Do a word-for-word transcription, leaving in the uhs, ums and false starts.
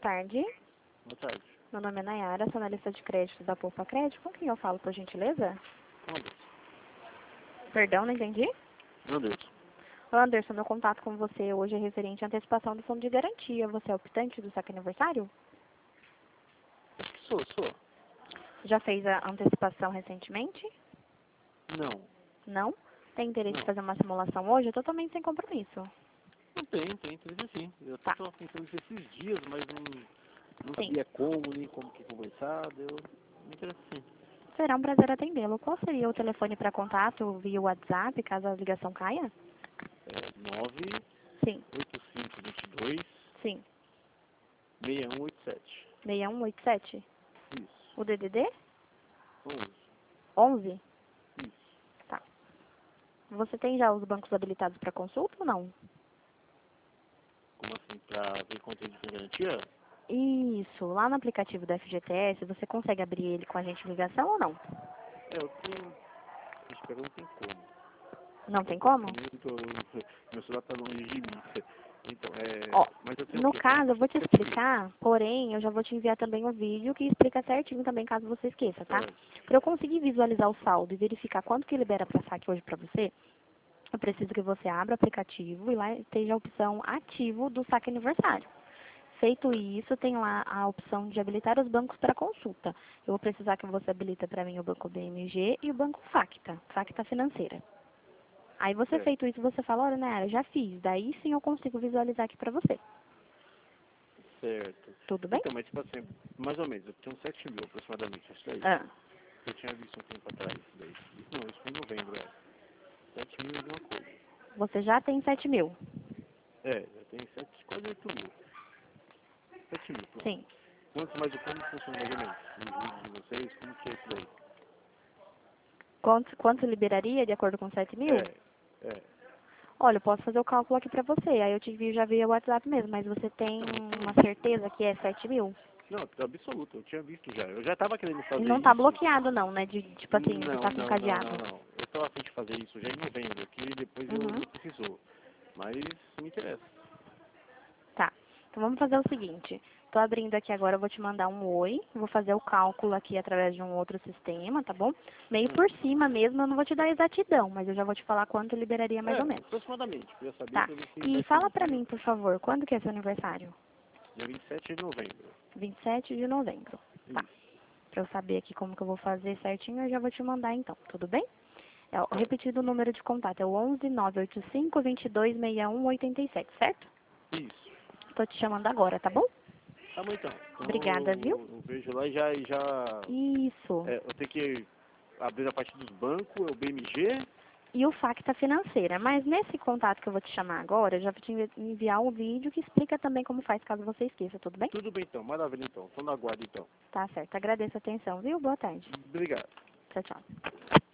tarde. Boa tarde. Meu nome é Nayara, sou analista de crédito da Poupa Crédito. Com quem eu falo, por gentileza? Anderson. Perdão, não entendi. Anderson. Anderson, meu contato com você hoje é referente à antecipação do fundo de garantia. Você é optante do saque aniversário? Sou, sou. Já fez a antecipação recentemente? Não. Não? Tem interesse Não. em fazer uma simulação hoje? É totalmente sem compromisso. Não tem, tem interesse sim. Eu Tá. estava pensando nisso esses dias, mas não, não Sim. sabia como, nem como que conversar. Eu me interessa sim. Será um prazer atendê-lo. Qual seria o telefone para contato via WhatsApp, caso a ligação caia? É nove Sim, oito cinco dois dois sim. seis um oito sete. seis um oito sete? Isso. O D D D? onze. onze? Isso. Tá. Você tem já os bancos habilitados para consulta ou não? Como assim? Pra ver conteúdo de garantia? Isso. Lá no aplicativo da F G T S, você consegue abrir ele com a gente em ligação ou não? É, eu tenho. Acho que agora não tem como. Não tem como? Muito, meu celular tá longe de mim. Então, é. Ó, Mas eu tenho o no quê? caso, eu vou te Sete mil. explicar, porém, eu já vou te enviar também um vídeo que explica certinho também, caso você esqueça, tá? Certo. Para eu conseguir visualizar o saldo e verificar quanto que libera para saque hoje para você, eu preciso que você abra o aplicativo e lá esteja a opção ativo do saque aniversário. Feito isso, tem lá a opção de habilitar os bancos para consulta. Eu vou precisar que você habilite para mim o banco B M G e o banco Facta, Facta Financeira. Aí você Certo. feito isso, você fala, olha, Nayara, já fiz. Daí sim eu consigo visualizar aqui para você. Certo. Tudo bem? Então, mas tipo assim, mais ou menos, eu tenho sete mil aproximadamente, acho que é isso. Ah, Eu tinha visto um tempo atrás isso daí. Não, isso foi em novembro, é. sete mil e alguma coisa. você já tem sete mil. É, eu tenho sete, quase oito mil. sete mil, pronto. Sim. Quanto mais o como funciona mais ou menos? Os vídeos de vocês, como que é isso daí? Quanto, quanto liberaria de acordo com sete mil? É, é. Olha, eu posso fazer o cálculo aqui para você. Aí eu te envio já via WhatsApp mesmo, mas você tem Não, uma então, certeza que é sete mil? não, tá absoluto, eu tinha visto já. Eu já tava querendo E fazer não tá isso. bloqueado não, né? De, tipo assim, de Não, estar com não, não, cadeado. não, não. Eu tava a fim de fazer isso já em novembro, que depois eu Uhum. não precisou. Mas me interessa. Tá. Então vamos fazer o seguinte. Tô abrindo aqui agora, eu vou te mandar um oi. Vou fazer o cálculo aqui através de um outro sistema, tá bom? Meio por cima mesmo, eu não vou te dar exatidão, mas eu já vou te falar quanto liberaria mais É, ou menos. aproximadamente. Queria saber Tá. pra ver se E vai fala ser pra mim, por favor, quando que é seu aniversário? dia vinte e sete de novembro. vinte e sete de novembro. Tá. Isso. Pra eu saber aqui como que eu vou fazer certinho, eu já vou te mandar então, tudo bem? É, o Certo. repetido número de contato é o onze nove oito cinco, dois dois seis um oito sete, certo? Isso. Tô te chamando agora, tá bom? Tá bom então. Então Obrigada, viu? eu, eu vejo lá e já, e já Isso. é, eu tenho que abrir a parte dos bancos, é o B M G. E o Facta Financeira. Mas nesse contato que eu vou te chamar agora, eu já vou te envi- enviar um vídeo que explica também como faz, caso você esqueça, tudo bem? Tudo bem então, maravilha então. Tô na guarda então. Tá certo. Agradeço a atenção, viu? Boa tarde. Obrigado. Tchau, tchau.